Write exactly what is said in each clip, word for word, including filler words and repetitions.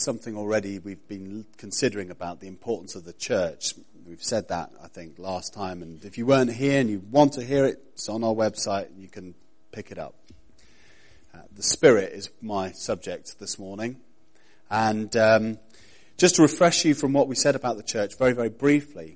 something already we've been considering about the importance of the church. We've said that, I think, last time. And if you weren't here and you want to hear it, it's on our website. You can pick it up. Uh, the Spirit is my subject this morning. And um, just to refresh you from what we said about the church, very, very briefly,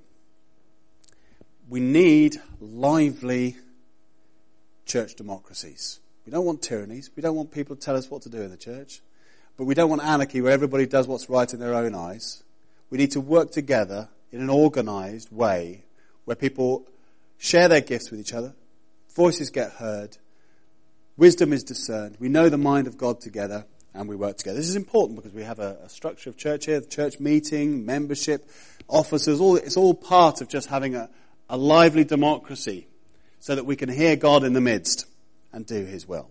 we need lively church democracies. We don't want tyrannies. We don't want people to tell us what to do in the church. But we don't want anarchy where everybody does what's right in their own eyes. We need to work together in an organized way where people share their gifts with each other, voices get heard, wisdom is discerned, we know the mind of God together, and we work together. This is important because we have a, a structure of church here, the church meeting, membership, officers, all, it's all part of just having a, a lively democracy so that we can hear God in the midst and do his will.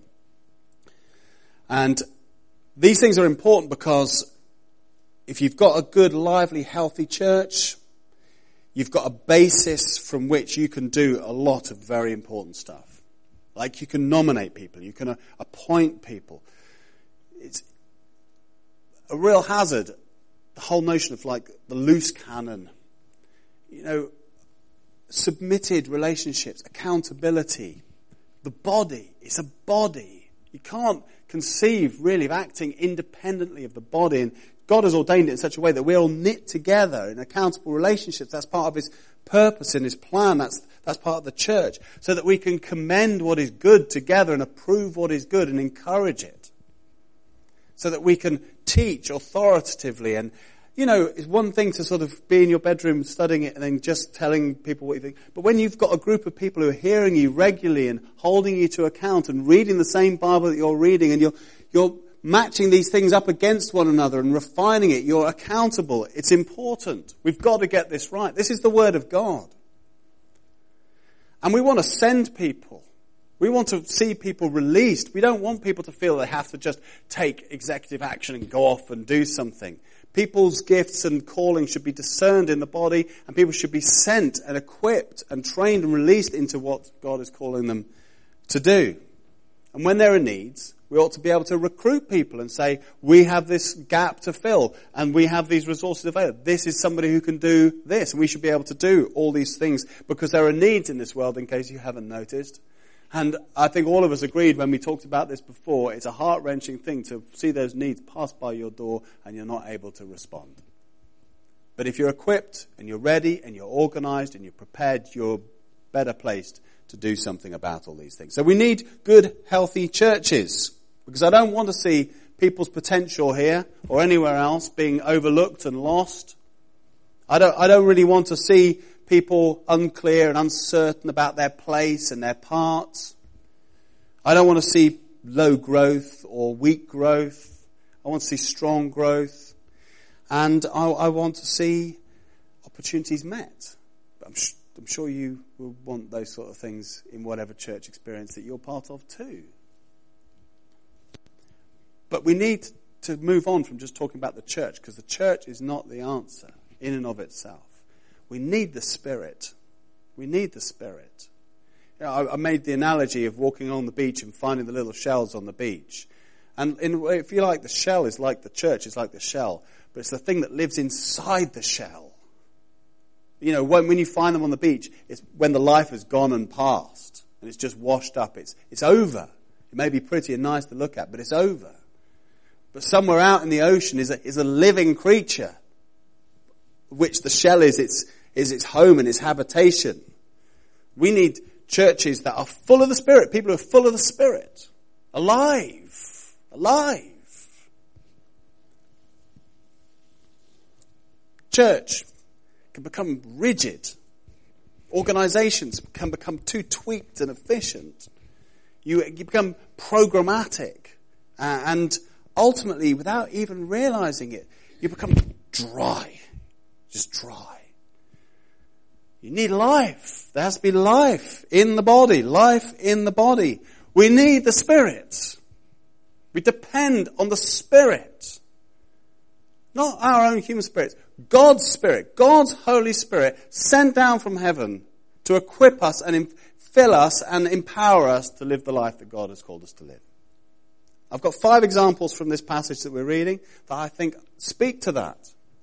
And these things are important because if you've got a good, lively, healthy church, you've got a basis from which you can do a lot of very important stuff. Like you can nominate people, you can uh, appoint people. It's a real hazard, the whole notion of like the loose cannon. You know, submitted relationships, accountability, the body. It's a body. You can't conceive really of acting independently of the body, and God has ordained it in such a way that we're all knit together in accountable relationships. That's part of his purpose and his plan. That's that's part of the church, so that we can commend what is good together and approve what is good and encourage it, so that we can teach authoritatively. And you know, it's one thing to sort of be in your bedroom studying it and then just telling people what you think. But when you've got a group of people who are hearing you regularly and holding you to account and reading the same Bible that you're reading, and you're you're matching these things up against one another and refining it, you're accountable. It's important. We've got to get this right. This is the Word of God. And we want to send people. We want to see people released. We don't want people to feel they have to just take executive action and go off and do something. People's gifts and calling should be discerned in the body, and people should be sent and equipped and trained and released into what God is calling them to do. And when there are needs, we ought to be able to recruit people and say, we have this gap to fill and we have these resources available. This is somebody who can do this, and we should be able to do all these things because there are needs in this world, in case you haven't noticed. And I think all of us agreed when we talked about this before, it's a heart-wrenching thing to see those needs pass by your door and you're not able to respond. But if you're equipped and you're ready and you're organized and you're prepared, you're better placed to do something about all these things. So we need good, healthy churches, because I don't want to see people's potential here or anywhere else being overlooked and lost. I don't, I don't really want to see people unclear and uncertain about their place and their parts. I don't want to see low growth or weak growth. I want to see strong growth. And I, I want to see opportunities met. I'm, sh- I'm sure you will want those sort of things in whatever church experience that you're part of too. But we need to move on from just talking about the church, because the church is not the answer in and of itself. We need the Spirit. We need the Spirit. You know, I, I made the analogy of walking on the beach and finding the little shells on the beach. And in, if you like, the shell is like the church, it's like the shell. But it's the thing that lives inside the shell. You know, when, when you find them on the beach, it's when the life has gone and passed. And it's just washed up. It's, it's over. It may be pretty and nice to look at, but it's over. But somewhere out in the ocean is a, is a living creature, which the shell is its, is its home and its habitation. We need churches that are full of the Spirit, people who are full of the Spirit, alive, alive. Church can become rigid. Organizations can become too tweaked and efficient. You, you become programmatic, uh, and ultimately, without even realizing it, you become dry. Just dry. You need life. There has to be life in the body. Life in the body. We need the Spirit. We depend on the Spirit. Not our own human spirits. God's Spirit. God's Holy Spirit sent down from heaven to equip us and fill us and empower us to live the life that God has called us to live. I've got five examples from this passage that we're reading that I think speak to that.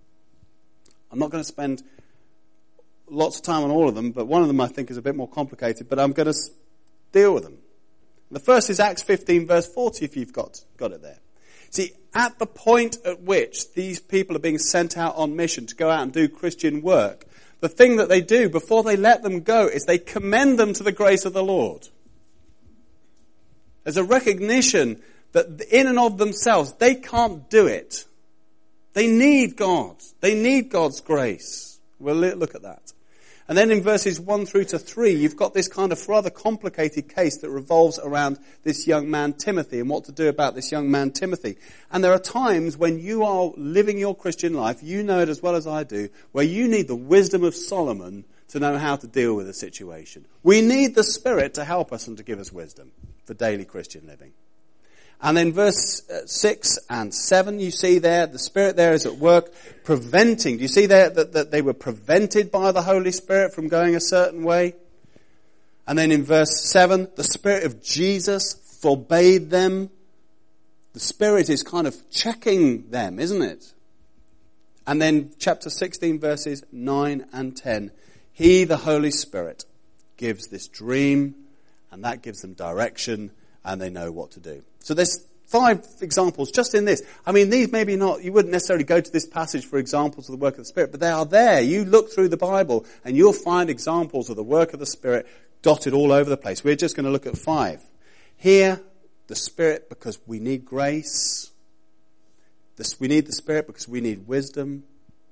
I'm not going to spend lots of time on all of them, but one of them I think is a bit more complicated, but I'm going to deal with them. The first is Acts fifteen verse forty, if you've got, got it there. See, at the point at which these people are being sent out on mission to go out and do Christian work, the thing that they do before they let them go is they commend them to the grace of the Lord. There's a recognition that in and of themselves, they can't do it. They need God. They need God's grace. We'll look at that. And then in verses one through to three, you've got this kind of rather complicated case that revolves around this young man Timothy and what to do about this young man Timothy. And there are times when you are living your Christian life, you know it as well as I do, where you need the wisdom of Solomon to know how to deal with a situation. We need the Spirit to help us and to give us wisdom for daily Christian living. And then verse six and seven, you see there, the Spirit there is at work preventing. Do you see there that, that they were prevented by the Holy Spirit from going a certain way? And then in verse seven, the Spirit of Jesus forbade them. The Spirit is kind of checking them, isn't it? And then chapter sixteen, verses nine and ten. He, the Holy Spirit, gives this dream, and that gives them direction, and they know what to do. So there's five examples just in this. I mean, these maybe not, you wouldn't necessarily go to this passage for examples of the work of the Spirit, but they are there. You look through the Bible and you'll find examples of the work of the Spirit dotted all over the place. We're just going to look at five. Here, the Spirit because we need grace. This, we need the Spirit because we need wisdom.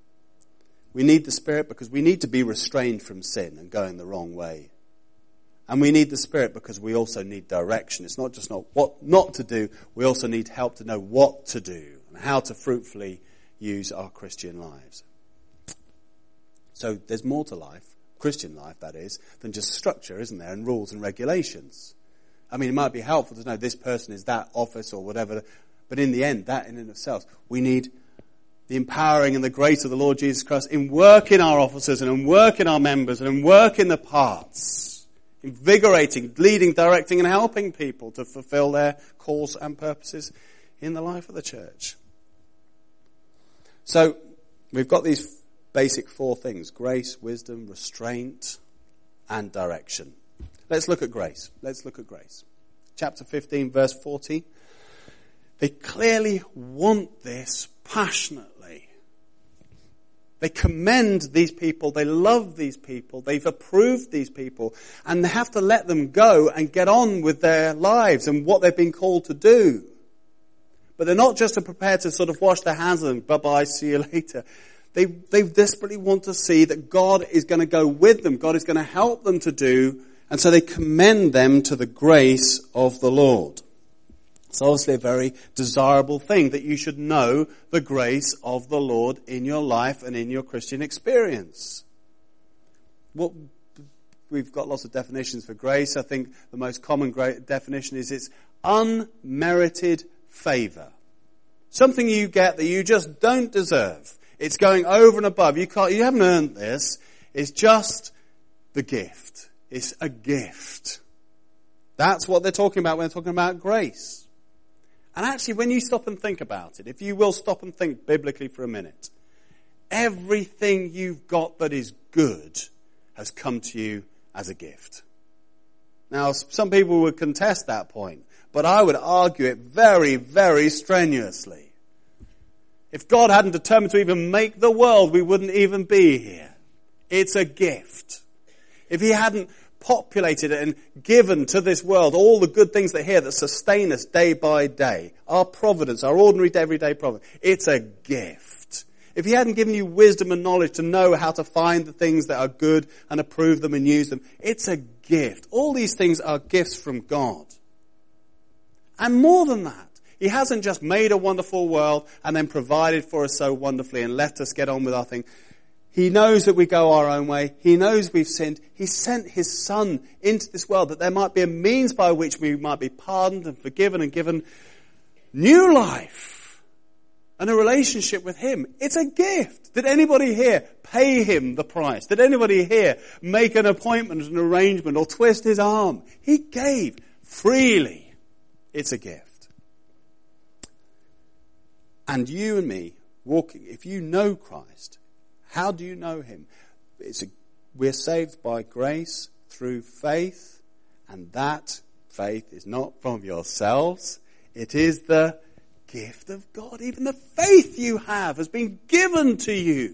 We need the Spirit because we need to be restrained from sin and going the wrong way. And we need the Spirit because we also need direction. It's not just not what not to do, we also need help to know what to do and how to fruitfully use our Christian lives. So there's more to life, Christian life that is, than just structure, isn't there, and rules and regulations. I mean, it might be helpful to know this person is that office or whatever, but in the end, that in and of itself, we need the empowering and the grace of the Lord Jesus Christ in work in our officers and in work in our members and in work in the parts. Invigorating, leading, directing and helping people to fulfill their calls and purposes in the life of the church. So, we've got these basic four things: grace, wisdom, restraint and direction. Let's look at grace. Let's look at grace. Chapter fifteen, verse forty. They clearly want this passionately. They commend these people, they love these people, they've approved these people, and they have to let them go and get on with their lives and what they've been called to do. But they're not just prepared to sort of wash their hands of them, bye-bye, see you later. They, they desperately want to see that God is going to go with them, God is going to help them to do, and so they commend them to the grace of the Lord. It's obviously a very desirable thing that you should know the grace of the Lord in your life and in your Christian experience. What, we've got lots of definitions for grace. I think the most common definition is it's unmerited favor. Something you get that you just don't deserve. It's going over and above. You can't, you haven't earned this. It's just the gift. It's a gift. That's what they're talking about when they're talking about grace. And actually, when you stop and think about it, if you will stop and think biblically for a minute, everything you've got that is good has come to you as a gift. Now, some people would contest that point, but I would argue it very, very strenuously. If God hadn't determined to even make the world, we wouldn't even be here. It's a gift. If he hadn't populated it and given to this world all the good things that are here that sustain us day by day, our providence, our ordinary everyday providence, it's a gift. If he hadn't given you wisdom and knowledge to know how to find the things that are good and approve them and use them, it's a gift. All these things are gifts from God. And more than that, he hasn't just made a wonderful world and then provided for us so wonderfully and let us get on with our thing. He knows that we go our own way. He knows we've sinned. He sent his Son into this world that there might be a means by which we might be pardoned and forgiven and given new life and a relationship with him. It's a gift. Did anybody here pay him the price? Did anybody here make an appointment, an arrangement, or twist his arm? He gave freely. It's a gift. And you and me, walking, if you know Christ, how do you know him? It's a, we're saved by grace through faith, and that faith is not from yourselves. It is the gift of God. Even the faith you have has been given to you.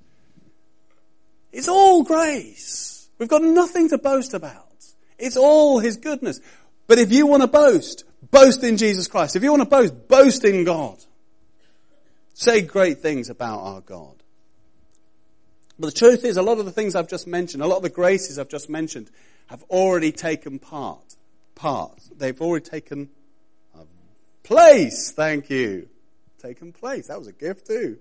It's all grace. We've got nothing to boast about. It's all his goodness. But if you want to boast, boast in Jesus Christ. If you want to boast, boast in God. Say great things about our God. But the truth is, a lot of the things I've just mentioned, a lot of the graces I've just mentioned, have already taken part. Part. They've already taken place. Thank you. Taken place. That was a gift too.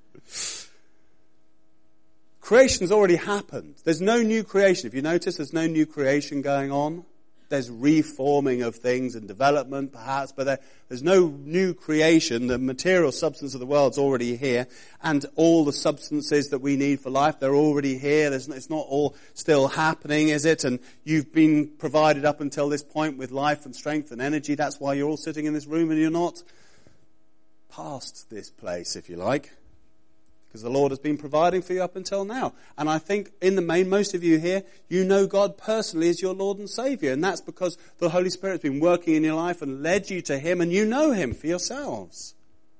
Creation's already happened. There's no new creation. If you notice, there's no new creation going on. There's reforming of things and development, perhaps, but there, there's no new creation. The material substance of the world's already here, and all the substances that we need for life, they're already here. There's, it's not all still happening, is it? And you've been provided up until this point with life and strength and energy. That's why you're all sitting in this room and you're not past this place, if you like. Because the Lord has been providing for you up until now. And I think in the main, most of you here, you know God personally as your Lord and Saviour. And that's because the Holy Spirit has been working in your life and led you to him, and you know him for yourselves.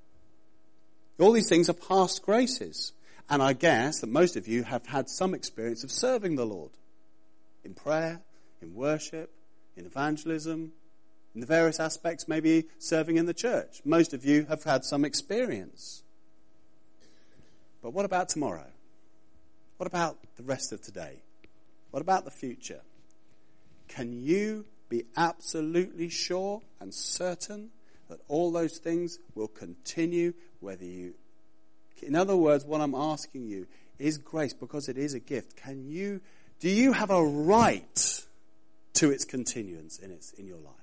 All these things are past graces. And I guess that most of you have had some experience of serving the Lord. In prayer, in worship, in evangelism, in the various aspects, maybe serving in the church. Most of you have had some experience. But what about tomorrow? What about the rest of today? What about the future? Can you be absolutely sure and certain that all those things will continue whether you... In other words, what I'm asking you is grace, because it is a gift. Can you... Do you have a right to its continuance in its in your life?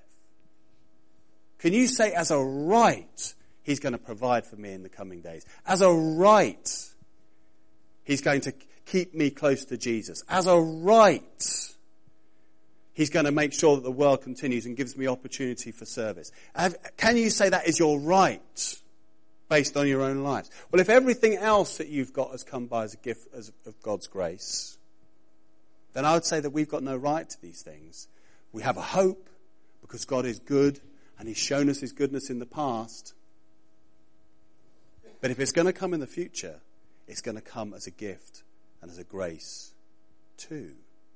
Can you say as a right, he's going to provide for me in the coming days? As a right, he's going to keep me close to Jesus. As a right, he's going to make sure that the world continues and gives me opportunity for service. Have, can you say that is your right based on your own lives? Well, if everything else that you've got has come by as a gift as, of God's grace, then I would say that we've got no right to these things. We have a hope because God is good and he's shown us his goodness in the past. But if it's going to come in the future, it's going to come as a gift and as a grace too.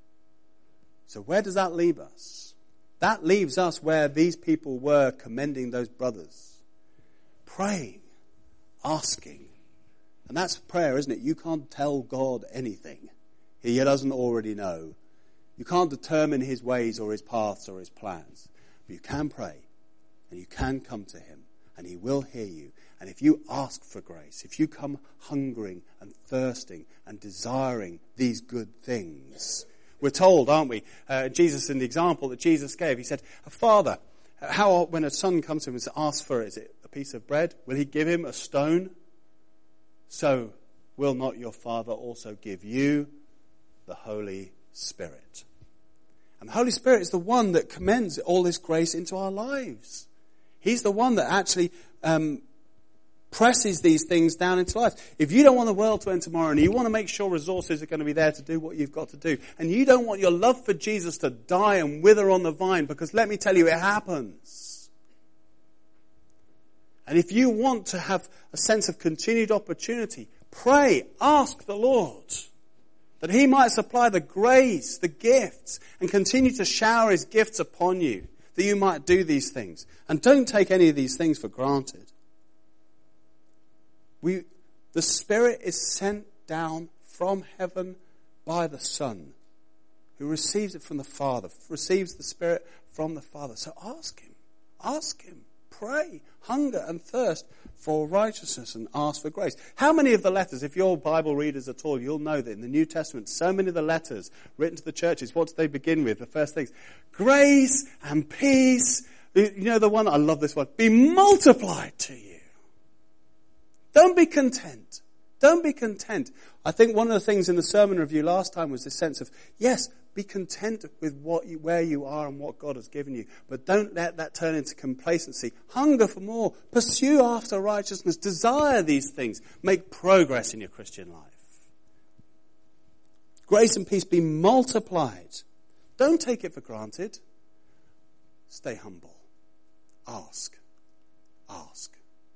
So where does that leave us? That leaves us where these people were commending those brothers. Praying, asking. And that's prayer, isn't it? You can't tell God anything he doesn't already know. You can't determine his ways or his paths or his plans. But you can pray and you can come to him and he will hear you. And if you ask for grace, if you come hungering and thirsting and desiring these good things, we're told, aren't we, uh, Jesus in the example that Jesus gave, he said, a father, how when a son comes to him and asks for, is it a piece of bread? Will he give him a stone? So will not your Father also give you the Holy Spirit? And the Holy Spirit is the one that commends all this grace into our lives. He's the one that actually um, presses these things down into life. If you don't want the world to end tomorrow and you want to make sure resources are going to be there to do what you've got to do, and you don't want your love for Jesus to die and wither on the vine, because let me tell you, it happens. And if you want to have a sense of continued opportunity, pray, ask the Lord that he might supply the grace, the gifts, and continue to shower his gifts upon you, that you might do these things. And don't take any of these things for granted. We, the Spirit is sent down from heaven by the Son, who receives it from the Father, receives the Spirit from the Father. So ask him, ask him, pray, hunger and thirst for righteousness and ask for grace. How many of the letters, if you're Bible readers at all, you'll know that in the New Testament, so many of the letters written to the churches, what do they begin with? The first things, grace and peace. You know the one, I love this one, be multiplied to you. Don't be content. Don't be content. I think one of the things in the sermon review last time was this sense of, yes, be content with what you, where you are and what God has given you. But don't let that turn into complacency. Hunger for more. Pursue after righteousness. Desire these things. Make progress in your Christian life. Grace and peace be multiplied. Don't take it for granted. Stay humble. Ask. Ask.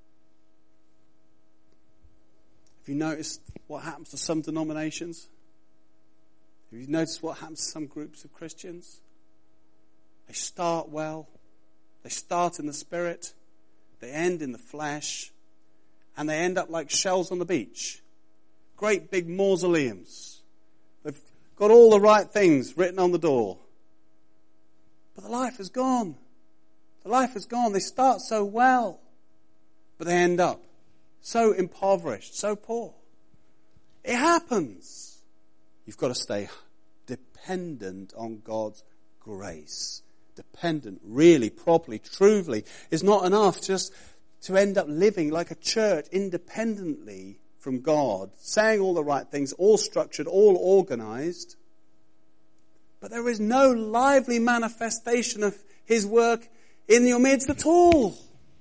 Have you noticed what happens to some denominations? Have you noticed what happens to some groups of Christians? They start well. They start in the spirit. They end in the flesh. And they end up like shells on the beach. Great big mausoleums. They've got all the right things written on the door. But the life is gone. The life is gone. They start so well. But they end up so impoverished, so poor. It happens. You've got to stay dependent on God's grace. Dependent, really, properly, truly. It's not enough just to end up living like a church independently from God, saying all the right things, all structured, all organized. But there is no lively manifestation of His work in your midst at all.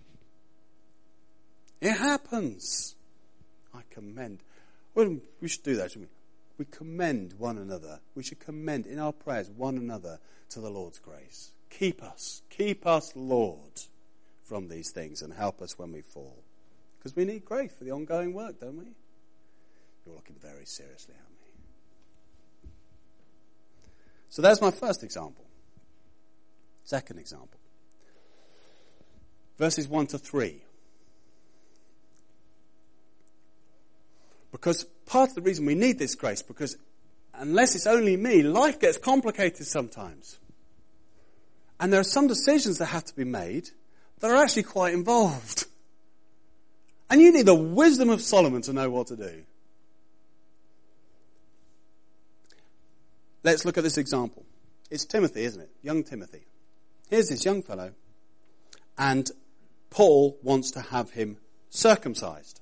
It happens. I commend. Well, we should do that, shouldn't we? We commend one another. We should commend in our prayers one another to the Lord's grace. Keep us. Keep us, Lord, from these things and help us when we fall. Because we need grace for the ongoing work, don't we? You're looking very seriously at me. So that's my first example. Second example. Verses one to three. Because part of the reason we need this grace, because unless it's only me, life gets complicated sometimes. And there are some decisions that have to be made that are actually quite involved. And you need the wisdom of Solomon to know what to do. Let's look at this example. It's Timothy, isn't it? Young Timothy. Here's this young fellow. And Paul wants to have him circumcised.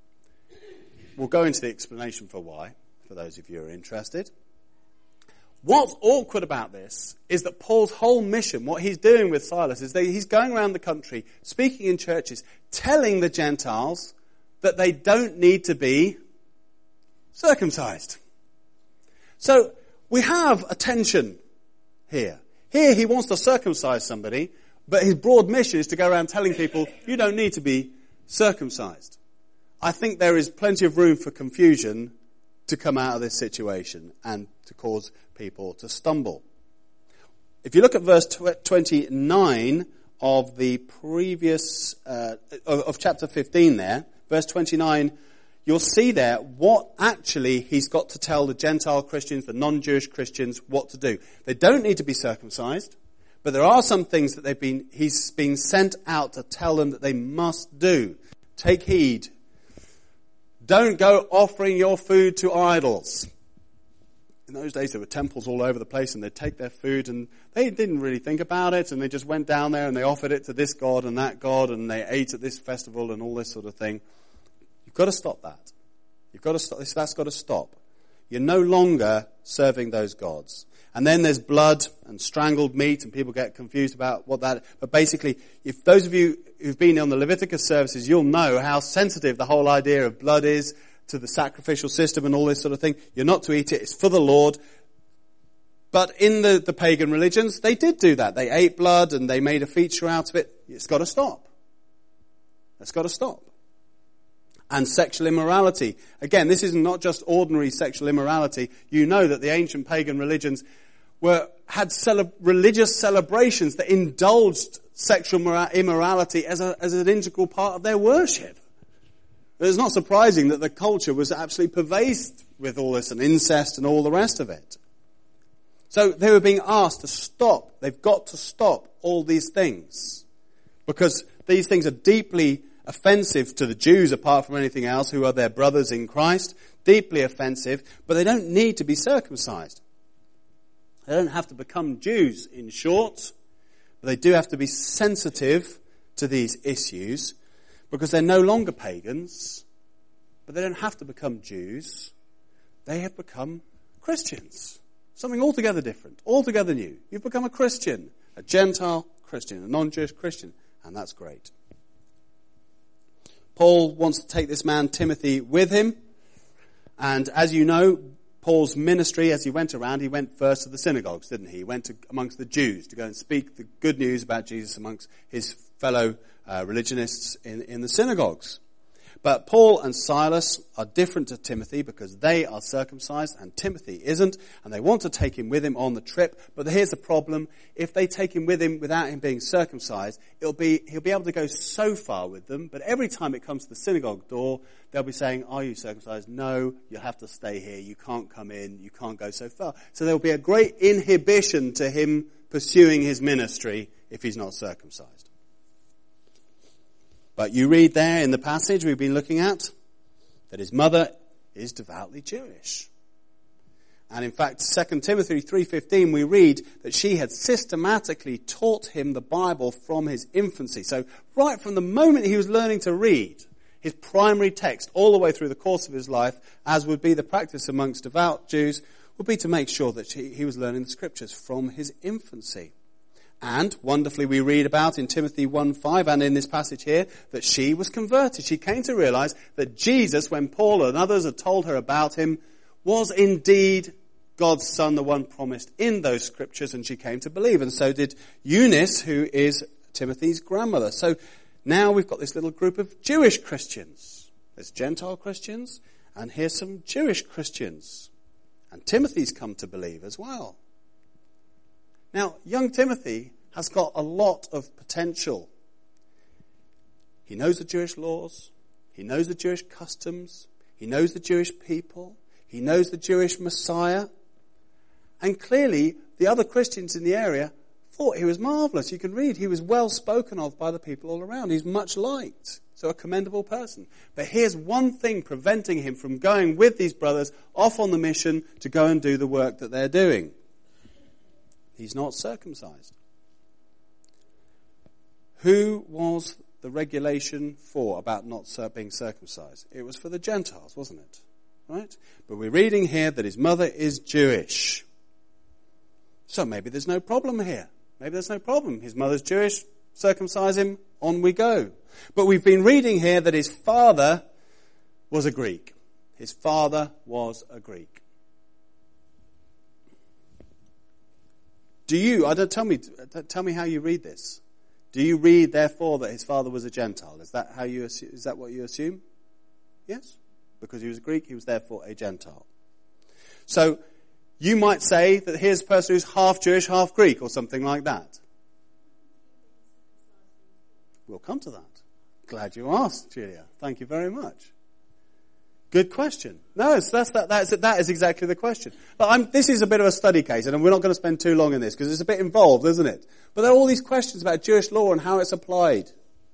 We'll go into the explanation for why, for those of you who are interested. What's awkward about this is that Paul's whole mission, what he's doing with Silas, is that he's going around the country, speaking in churches, telling the Gentiles that they don't need to be circumcised. So we have a tension here. Here he wants to circumcise somebody, but his broad mission is to go around telling people, you don't need to be circumcised. I think there is plenty of room for confusion to come out of this situation and to cause people to stumble. If you look at verse twenty-nine of the previous, uh, of, of chapter fifteen there, verse twenty-nine, you'll see there what actually he's got to tell the Gentile Christians, the non-Jewish Christians, what to do. They don't need to be circumcised, but there are some things that they've been, he's been sent out to tell them that they must do. Take heed. Don't go offering your food to idols. In those days there were temples all over the place and they'd take their food and they didn't really think about it and they just went down there and they offered it to this god and that god and they ate at this festival and all this sort of thing. You've got to stop that. You've got to stop this. That's got to stop. You're no longer serving those gods. And then there's blood and strangled meat and people get confused about what that, but basically, if those of you who've been on the Leviticus services, you'll know how sensitive the whole idea of blood is to the sacrificial system and all this sort of thing. You're not to eat it. It's for the Lord. But in the, the pagan religions, they did do that. They ate blood and they made a feature out of it. It's got to stop. It's got to stop. And sexual immorality. Again, this is not just ordinary sexual immorality. You know that the ancient pagan religions were had cele- religious celebrations that indulged sexual mora- immorality as, a, as an integral part of their worship. It's not surprising that the culture was absolutely pervasive with all this and incest and all the rest of it. So they were being asked to stop. They've got to stop all these things. Because these things are deeply offensive to the Jews apart from anything else who are their brothers in Christ. Deeply offensive. But they don't need to be circumcised. They don't have to become Jews, in short. But they do have to be sensitive to these issues because they're no longer pagans, but they don't have to become Jews. They have become Christians. Something altogether different, altogether new. You've become a Christian, a Gentile Christian, a non-Jewish Christian, and that's great. Paul wants to take this man Timothy with him, and as you know, Paul's ministry, as he went around, he went first to the synagogues, didn't he? He went to, amongst the Jews to go and speak the good news about Jesus amongst his fellow uh, religionists in, in the synagogues. But Paul and Silas are different to Timothy because they are circumcised and Timothy isn't, and they want to take him with him on the trip. But here's the problem. If they take him with him without him being circumcised, it'll be, he'll be able to go so far with them, but every time it comes to the synagogue door, they'll be saying, are you circumcised? No, you'll have to stay here. You can't come in. You can't go so far. So there'll be a great inhibition to him pursuing his ministry if he's not circumcised. But you read there in the passage we've been looking at that his mother is devoutly Jewish. And in fact, Second Timothy three fifteen, we read that she had systematically taught him the Bible from his infancy. So right from the moment he was learning to read, his primary text all the way through the course of his life, as would be the practice amongst devout Jews, would be to make sure that he, he was learning the scriptures from his infancy. And, wonderfully, we read about in Timothy one five and in this passage here that she was converted. She came to realize that Jesus, when Paul and others had told her about him, was indeed God's son, the one promised in those scriptures, and she came to believe. And so did Eunice, who is Timothy's grandmother. So now we've got this little group of Jewish Christians. There's Gentile Christians, and here's some Jewish Christians. And Timothy's come to believe as well. Now, young Timothy has got a lot of potential. He knows the Jewish laws. He knows the Jewish customs. He knows the Jewish people. He knows the Jewish Messiah. And clearly, the other Christians in the area thought he was marvelous. You can read, he was well spoken of by the people all around. He's much liked. So a commendable person. But here's one thing preventing him from going with these brothers off on the mission to go and do the work that they're doing. He's not circumcised. Who was the regulation for about not being circumcised? It was for the Gentiles, wasn't it? Right? But we're reading here that his mother is Jewish. So maybe there's no problem here. Maybe there's no problem. His mother's Jewish, circumcise him, on we go. But we've been reading here that his father was a Greek. His father was a Greek. Do you, I don't, tell me, tell me how you read this. Do you read, therefore, that his father was a Gentile? Is that how you, is that what you assume? Yes? Because he was a Greek, he was therefore a Gentile. So, you might say that here's a person who's half Jewish, half Greek, or something like that. We'll come to that. Glad you asked, Julia. Thank you very much. Good question. No, it's, that's, that, that's, that is exactly the question. But I'm, this is a bit of a study case, and we're not going to spend too long in this, because it's a bit involved, isn't it? But there are all these questions about Jewish law and how it's applied.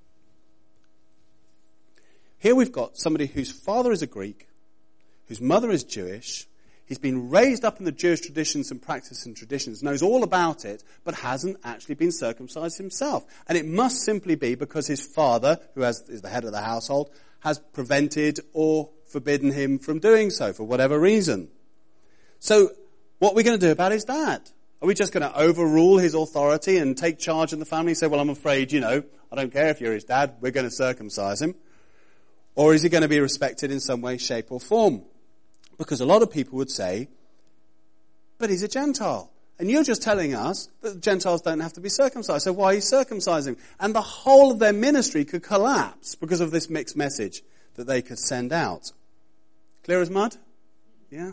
Here we've got somebody whose father is a Greek, whose mother is Jewish. He's been raised up in the Jewish traditions and practices and traditions, knows all about it, but hasn't actually been circumcised himself. And it must simply be because his father, who has, is the head of the household, has prevented or forbidden him from doing so for whatever reason. So what are we going to do about his dad? Are we just going to overrule his authority and take charge in the family and say, well, I'm afraid, you know, I don't care if you're his dad, we're going to circumcise him? Or is he going to be respected in some way, shape or form? Because a lot of people would say, but he's a Gentile. And you're just telling us that the Gentiles don't have to be circumcised. So why are you circumcising? And the whole of their ministry could collapse because of this mixed message that they could send out. Clear as mud? Yeah?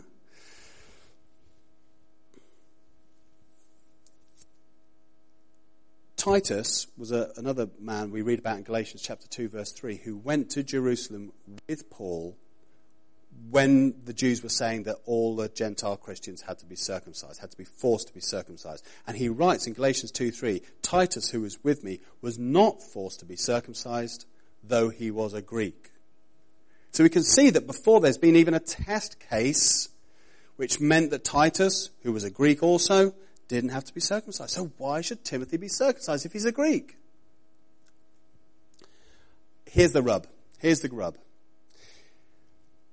Titus was a, another man we read about in Galatians chapter two verse three who went to Jerusalem with Paul when the Jews were saying that all the Gentile Christians had to be circumcised, had to be forced to be circumcised. And he writes in Galatians two three, Titus, who was with me, was not forced to be circumcised, though he was a Greek. So we can see that before there's been even a test case, which meant that Titus, who was a Greek also, didn't have to be circumcised. So why should Timothy be circumcised if he's a Greek? Here's the rub. Here's the rub.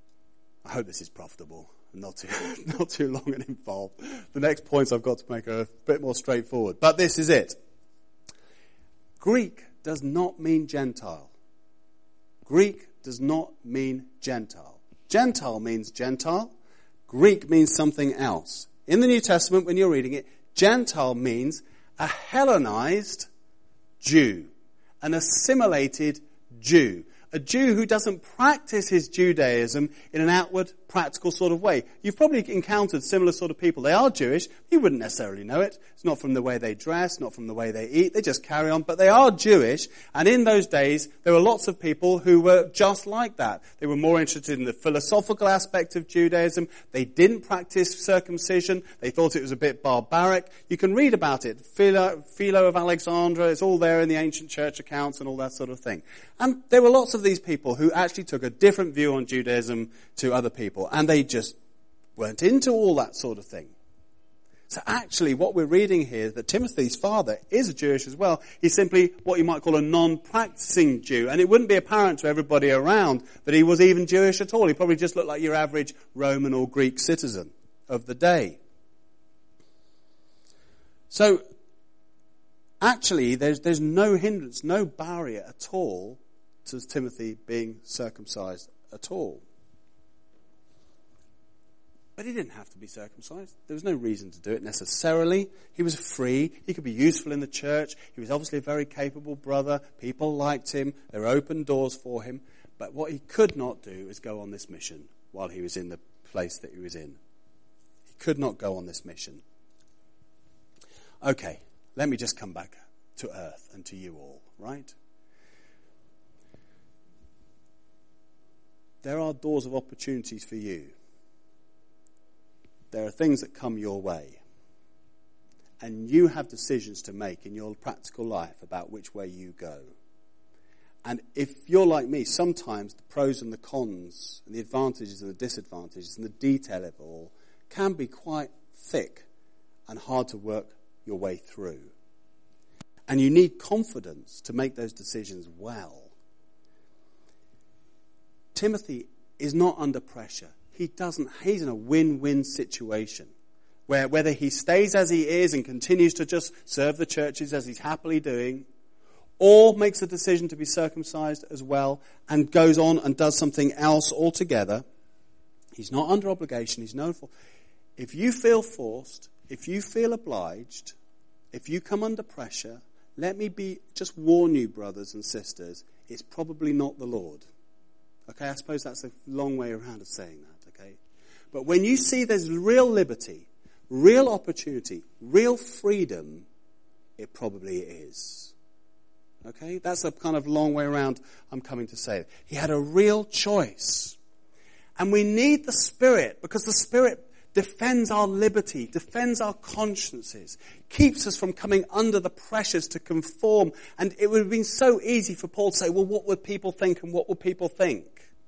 I hope this is profitable and not too, not too long and involved. The next points I've got to make are a bit more straightforward. But this is it. Greek does not mean Gentile. Greek does not mean Gentile. Gentile means Gentile. Greek means something else. In the New Testament, when you're reading it, Gentile means a Hellenized Jew, an assimilated Jew, a Jew who doesn't practice his Judaism in an outward, practical sort of way. You've probably encountered similar sort of people. They are Jewish. You wouldn't necessarily know it. It's not from the way they dress, not from the way they eat. They just carry on. But they are Jewish. And in those days, there were lots of people who were just like that. They were more interested in the philosophical aspect of Judaism. They didn't practice circumcision. They thought it was a bit barbaric. You can read about it. Philo, Philo of Alexandria, it's all there in the ancient church accounts and all that sort of thing. And there were lots of these people who actually took a different view on Judaism to other people. And they just weren't into all that sort of thing. So actually what we're reading here is that Timothy's father is a Jewish as well. He's simply what you might call a non-practicing Jew. And it wouldn't be apparent to everybody around that he was even Jewish at all. He probably just looked like your average Roman or Greek citizen of the day. So actually there's, there's no hindrance, no barrier at all to Timothy being circumcised at all. But he didn't have to be circumcised. There was no reason to do it necessarily. He was free. He could be useful in the church. He was obviously a very capable brother. People liked him. There were open doors for him. But what he could not do is go on this mission while he was in the place that he was in. He could not go on this mission. Okay, let me just come back to earth and to you all, right? There are doors of opportunities for you. There are things that come your way. And you have decisions to make in your practical life about which way you go. And if you're like me, sometimes the pros and the cons, and the advantages and the disadvantages, and the detail of it all can be quite thick and hard to work your way through. And you need confidence to make those decisions well. Timothy is not under pressure. He doesn't, he's in a win-win situation where whether he stays as he is and continues to just serve the churches as he's happily doing, or makes a decision to be circumcised as well and goes on and does something else altogether, he's not under obligation. He's known for. If you feel forced, if you feel obliged, if you come under pressure, let me be just warn you, brothers and sisters, it's probably not the Lord. Okay, I suppose that's a long way around of saying that. But when you see there's real liberty, real opportunity, real freedom, it probably is. Okay? That's a kind of long way around I'm coming to say. He had a real choice. And we need the Spirit, because the Spirit defends our liberty, defends our consciences, keeps us from coming under the pressures to conform. And it would have been so easy for Paul to say, well, what would people think and what would people think?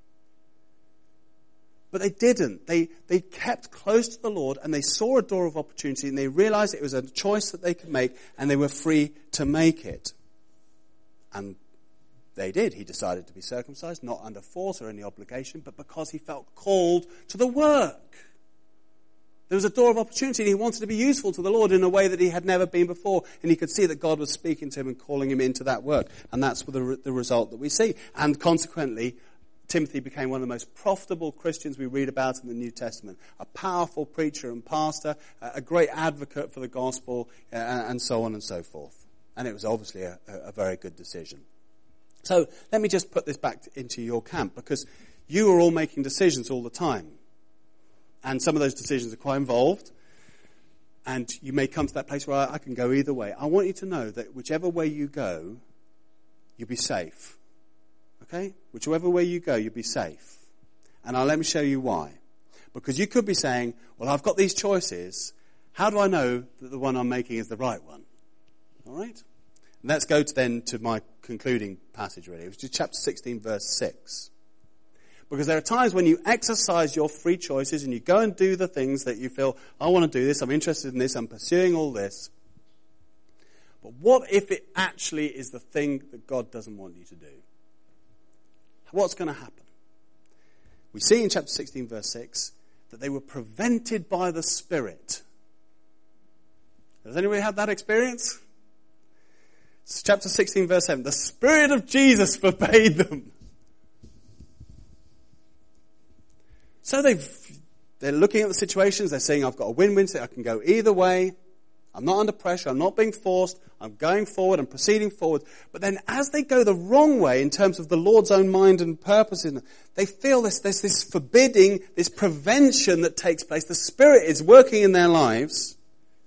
But they didn't. They they kept close to the Lord, and they saw a door of opportunity, and they realized it was a choice that they could make, and they were free to make it. And they did. He decided to be circumcised, not under force or any obligation, but because he felt called to the work. There was a door of opportunity, and he wanted to be useful to the Lord in a way that he had never been before, and he could see that God was speaking to him and calling him into that work. And that's the, the result that we see. And consequently, Timothy became one of the most profitable Christians we read about in the New Testament. A powerful preacher and pastor, a great advocate for the gospel, uh, and so on and so forth. And it was obviously a, a very good decision. So let me just put this back into your camp, because you are all making decisions all the time. And some of those decisions are quite involved. And you may come to that place where I can go either way. I want you to know that whichever way you go, you'll be safe. Okay? Whichever way you go, you'll be safe. And now let me show you why. Because you could be saying, well, I've got these choices. How do I know that the one I'm making is the right one? All right? And let's go to then to my concluding passage, really, which is chapter sixteen, verse six. Because there are times when you exercise your free choices and you go and do the things that you feel, I want to do this, I'm interested in this, I'm pursuing all this. But what if it actually is the thing that God doesn't want you to do? What's going to happen? we see in chapter sixteen, verse six, that they were prevented by the Spirit. Has anybody had that experience? It's chapter sixteen, verse seven. The Spirit of Jesus forbade them. So they've, they're looking at the situations. They're saying, I've got a win-win. I can go either way. I'm not under pressure. I'm not being forced. I'm going forward. I'm proceeding forward. But then as they go the wrong way in terms of the Lord's own mind and purpose, they feel this, there's this forbidding, this prevention that takes place. The Spirit is working in their lives.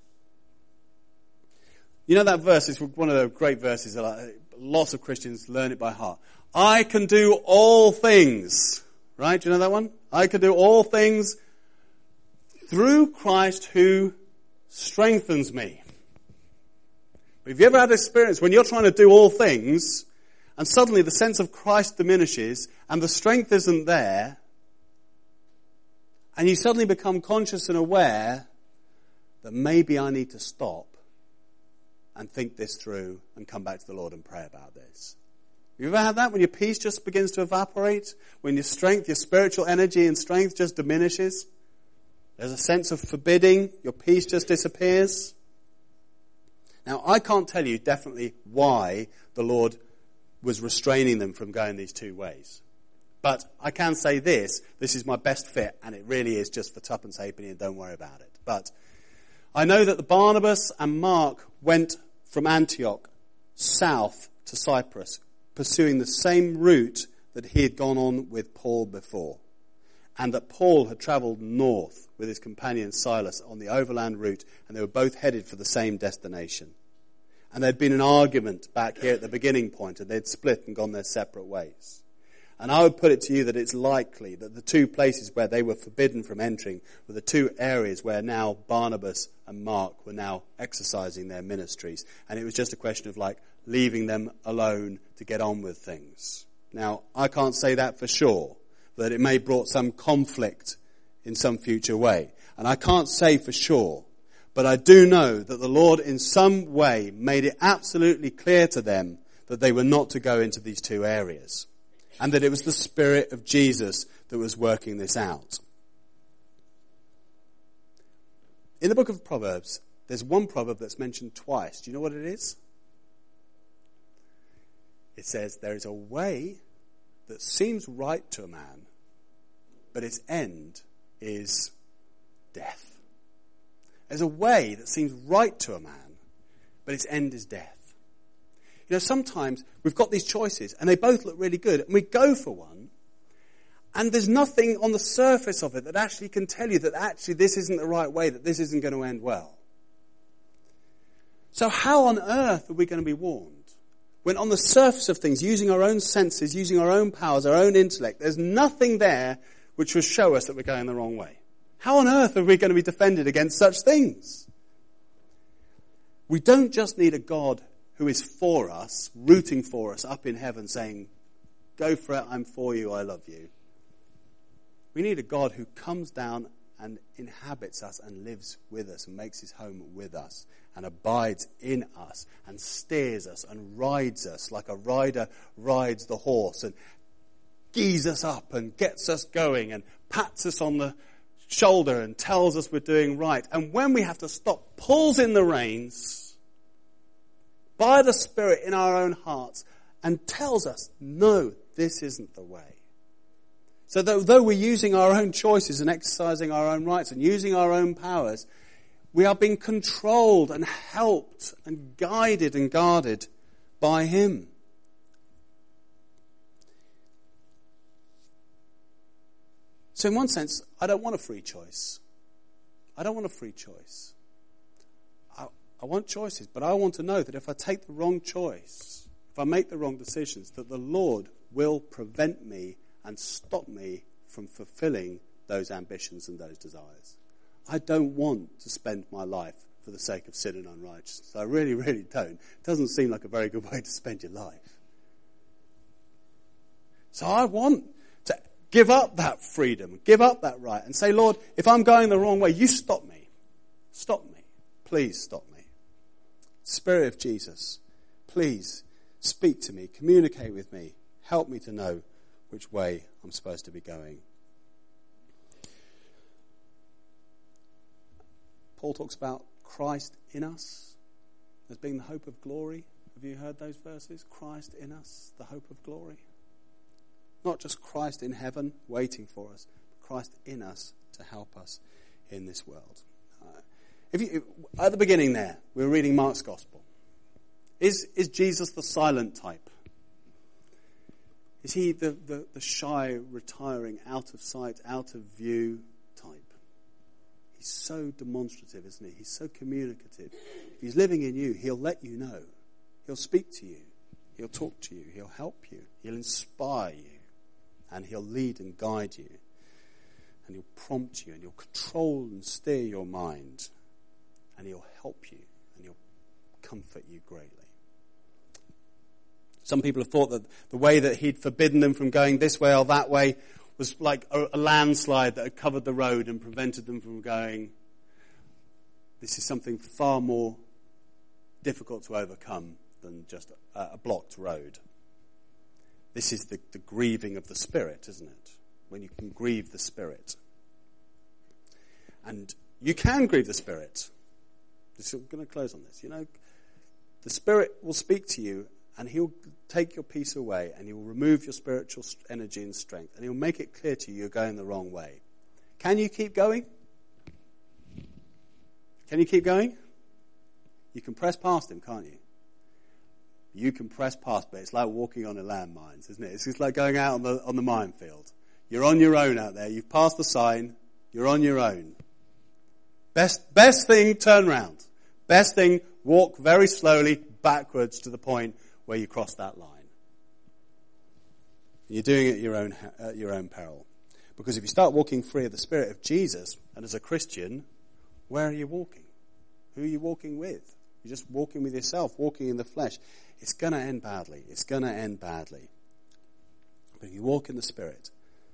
You know that verse is one of the great verses. Lots of Christians learn it by heart. I can do all things. Right? Do you know that one? I can do all things through Christ who strengthens me. But have you ever had an experience when you're trying to do all things and suddenly the sense of Christ diminishes and the strength isn't there, and you suddenly become conscious and aware that maybe I need to stop and think this through and come back to the Lord and pray about this? Have you ever had that when your peace just begins to evaporate? When your strength, your spiritual energy and strength just diminishes? There's a sense of forbidding. Your peace just disappears. Now, I can't tell you definitely why the Lord was restraining them from going these two ways. But I can say this. This is my best fit, and it really is just for tuppence halfpenny, and don't worry about it. But I know that the Barnabas and Mark went from Antioch south to Cyprus, pursuing the same route that he had gone on with Paul before. And that Paul had travelled north with his companion Silas on the overland route, and they were both headed for the same destination. And there'd been an argument back here at the beginning point, and they'd split and gone their separate ways. And I would put it to you that it's likely that the two places where they were forbidden from entering were the two areas where now Barnabas and Mark were now exercising their ministries. And it was just a question of like leaving them alone to get on with things. Now, I can't say that for sure, that it may have brought some conflict in some future way. And I can't say for sure, but I do know that the Lord in some way made it absolutely clear to them that they were not to go into these two areas. And that it was the Spirit of Jesus that was working this out. In the book of Proverbs, there's one proverb that's mentioned twice. Do you know what it is? It says, there is a way that seems right to a man, but its end is death. There's a way that seems right to a man, but its end is death. You know, sometimes we've got these choices and they both look really good and we go for one and there's nothing on the surface of it that actually can tell you that actually this isn't the right way, that this isn't going to end well. So how on earth are we going to be warned? When on the surface of things, using our own senses, using our own powers, our own intellect, there's nothing there which will show us that we're going the wrong way. How on earth are we going to be defended against such things? We don't just need a God who is for us, rooting for us up in heaven, saying, go for it, I'm for you, I love you. We need a God who comes down and inhabits us and lives with us and makes his home with us and abides in us and steers us and rides us like a rider rides the horse and gees us up and gets us going and pats us on the shoulder and tells us we're doing right. And when we have to stop, pulls in the reins by the Spirit in our own hearts and tells us, no, this isn't the way. So that though we're using our own choices and exercising our own rights and using our own powers, we are being controlled and helped and guided and guarded by him. So in one sense, I don't want a free choice. I don't want a free choice. I want choices, but I want to know that if I take the wrong choice, if I make the wrong decisions, that the Lord will prevent me and stop me from fulfilling those ambitions and those desires. I don't want to spend my life for the sake of sin and unrighteousness. I really, really don't. It doesn't seem like a very good way to spend your life. So I want to give up that freedom, give up that right, and say, Lord, if I'm going the wrong way, you stop me. Stop me. Please stop me. Spirit of Jesus, please speak to me, communicate with me, help me to know which way I'm supposed to be going. Paul talks about Christ in us as being the hope of glory. Have you heard those verses? Christ in us, the hope of glory. Not just Christ in heaven waiting for us, but Christ in us to help us in this world. Uh, if you, at the beginning there, we were reading Mark's Gospel. Is, is Jesus the silent type? Is he the, the, the shy, retiring, out of sight, out of view type? He's so demonstrative, isn't he? He's so communicative. If he's living in you, he'll let you know. He'll speak to you. He'll talk to you. He'll help you. He'll inspire you. And he'll lead and guide you. And he'll prompt you. And he'll control and steer your mind. And he'll help you. And he'll comfort you greatly. Some people have thought that the way that he'd forbidden them from going this way or that way was like a, a landslide that had covered the road and prevented them from going. This is something far more difficult to overcome than just a, a blocked road. This is the, the grieving of the Spirit, isn't it? When you can grieve the Spirit. And you can grieve the Spirit. I'm going to close on this. You know, the Spirit will speak to you, and he'll take your peace away, and he'll remove your spiritual energy and strength, and he'll make it clear to you you're going the wrong way. Can you keep going? Can you keep going? You can press past him, can't you? You can press past, but it's like walking on a landmine, isn't it? It's just like going out on the on the minefield. You're on your own out there. You've passed the sign. You're on your own. Best best thing, turn round. Best thing, walk very slowly backwards to the point where you cross that line. You're doing it at your own, at your own peril. Because if you start walking free of the Spirit of Jesus, and as a Christian, where are you walking? Who are you walking with? You're just walking with yourself, walking in the flesh. It's going to end badly. It's going to end badly. But if you walk in the Spirit,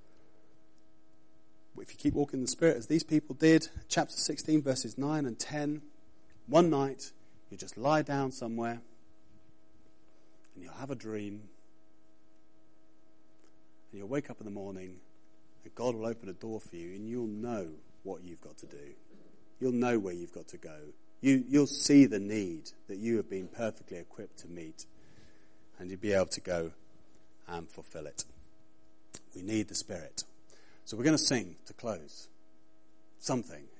if you keep walking in the Spirit as these people did, chapter sixteen, verses nine and ten, one night, you just lie down somewhere, and you'll have a dream, and you'll wake up in the morning, and God will open a door for you, and you'll know what you've got to do. You'll know where you've got to go. You, you'll see the need that you have been perfectly equipped to meet, and you'll be able to go and fulfill it. We need the Spirit. So we're going to sing to close something.